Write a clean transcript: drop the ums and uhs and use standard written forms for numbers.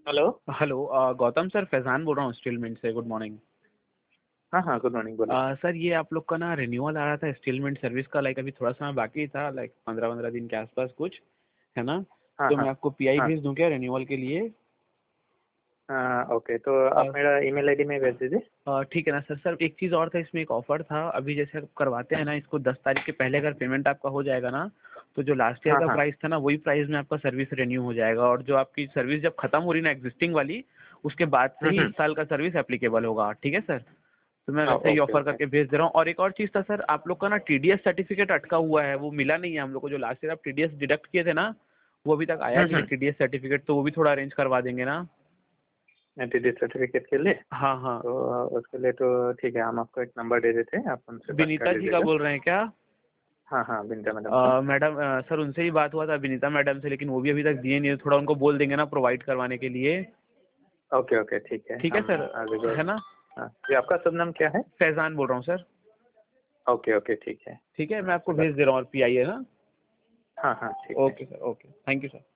Hello. Hello Gautam sir, Faizan बोल रहा हूँ स्टीलमिंट से। Good morning. हाँ हाँ, गुड मॉर्निंग, बोलिए। सर ये आप लोग का ना रिन्यूअल आ रहा था स्टीलमिंट सर्विस का, लाइक अभी थोड़ा समय बाकी था, लाइक 15-15 दिन के आसपास कुछ, है ना? हाँ तो हाँ मैं आपको पीआई हाँ। भेज दूं क्या रिन्यूअल के लिए? ओके, तो आप अ, मेरा ईमेल आईडी में भेज दीजिए। ठीक है ना सर। सर एक चीज़ और था, इसमें एक ऑफर था अभी, जैसे आप करवाते हैं ना इसको 10 तारीख के पहले अगर पेमेंट आपका हो जाएगा ना, तो जो लास्ट ईयर हाँ का हाँ। प्राइस था ना वही प्राइस में आपका सर्विस रिन्यू हो जाएगा, और जो आपकी सर्विस जब खत्म हो रही ना एग्जिस्टिंग वाली, उसके बाद से ही इस हम्म। साल का सर्विस एप्लीकेबल होगा। ठीक है सर? तो मैं वैसे ही ओके ऑफर ओके। करके भेज दे रहा हूँ। और एक और चीज़ था सर, आप लोग का ना टीडीएस सर्टिफिकेट अटका हुआ है, वो मिला नहीं है हम लोग को। जो लास्ट ईयर आप टीडीएस डिडक्ट किए थे ना, वो अभी तक आया नहीं है हम्म। टीडीएस सर्टिफिकेट, तो वो भी थोड़ा अरेंज करवा देंगे ना? एंटिटी सर्टिफिकेट के लिए हाँ हाँ। तो उसके लिए तो ठीक है, हम आपको एक नंबर दे देते हैं, आप उनसे बात कर विनीता जी का लीजिएगा। बोल रहे हैं क्या? हाँ हाँ, बिंटा मैडम का। मैडम सर उनसे ही बात हुआ था, विनीता मैडम से, लेकिन वो भी अभी तक दिए नहीं है। थोड़ा उनको बोल देंगे ना प्रोवाइड करवाने के लिए। ओके ओके, ठीक है, ठीक है हम सर, अभी है ना? हाँ जी, आपका शुभ नाम क्या है? फैज़ान बोल रहा हूँ सर। ओके ओके, ठीक है। ठीक है, मैं आपको बात भेज दे रहा हूँ, और पीआई है ना? हाँ हाँ, ठीक है। Okay sir, okay, thank you sir.